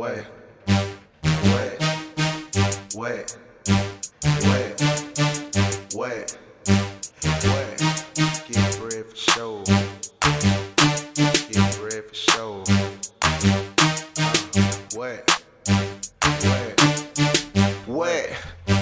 Wait, wait, wait, wait, wait, wait. Get bread for sure. Get bread for sure. Wait, wait, wait,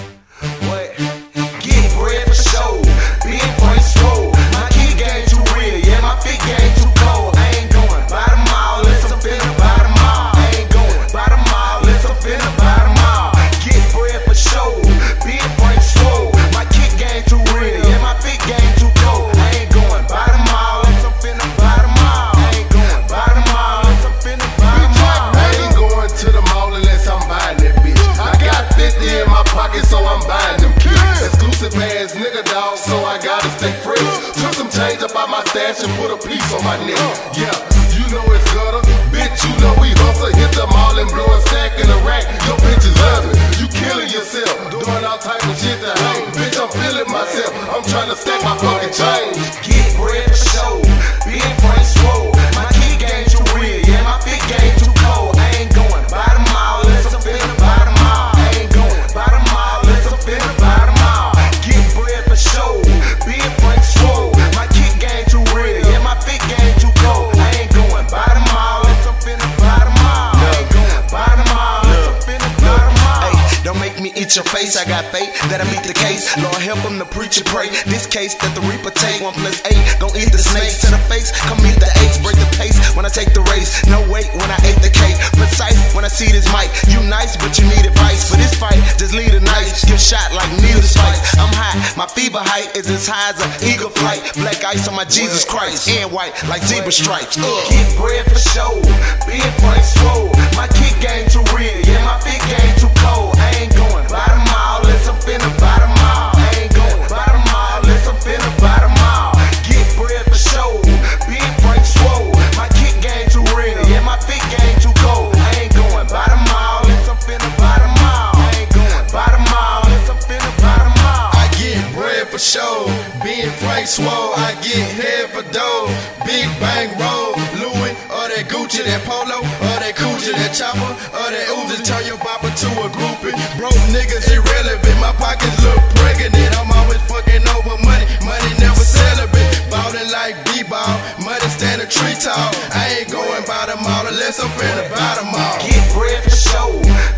wait. Get bread for sure. Big brain swole. My key game too real, yeah, my big game too cold. I ain't going by the mall unless I'm finna buy the mall. I ain't going by the mall unless I'm finna buy the mall. Get bread for sure. Big brain swole. My kick game too real, yeah, my big game too cold. I ain't going by the mall unless I'm finna buy the mall. I ain't going by the mall unless I'm finna buy the mall. I ain't going to the mall unless I'm buying that bitch. I got 50 in my pocket, so I'm buying them kicks. Exclusive ass nigga dog, so I gotta stay fresh. Took some change up out my stash and put a piece on my neck. Yeah, you know it's gutter. Bitch, you know we hustle. Hit the mall and blow a stack in the rack. Your bitch is ugly. You killing yourself, doing all type of shit to hate. Bitch, I'm feeling myself. I'm trying to stack my fucking change. Get bread for sure. Big brain swole. My key game too real, yeah, my big game too cold. I ain't going by the mall unless I'm finna buy the mall. I ain't going by the mall unless I'm finna buy the mall. Get bread for sure. Big brain swole. My kick game too real, yeah, my big game too cold. I ain't going by the mall unless I'm finna buy the mall. I ain't going by the mall unless I'm finna buy the mall. Ay, don't make me eat your face. I got faith that I beat the case. Lord help him to preach and pray. This case that the reaper take. 1 + 8 gon' eat the snakes to the face. Come eat the eggs, break the pace when I take the race. No weight when I ate the cake. Precise when I see this mic. You nice, but you need advice. For this fight, just lead a knife. Get shot like needle spikes. I'm high, my fever height is as high as an eagle flight. Black ice on my Jesus Christ, and white like zebra stripes. Get bread for sure. Big brain swole. My kick game too real, yeah, my big game too cold. I ain't going by the mall unless I'm finna buy the mall. I ain't going by the mall unless I'm finna buy the mall. Get bread for sure. Big brain swole. My kick game too real, yeah, my big game too cold. I ain't going by the mall unless I'm finna buy the mall. I ain't going by the mall unless I'm finna buy the mall. I get bread for sure. Being Frank Swole, I get head for dough. Big bang roll, Louis, or that Gucci, that Polo, or that Coochie, that Chopper, or that Uzi. Turn your bopper to a groupie. Broke niggas irrelevant, my pockets look pregnant. I'm always fucking over money, money never celebrate. Ballin' like B-ball, money stand a tree tall. I ain't going by the mall unless I'm finna buy the mall. Get bread for sure.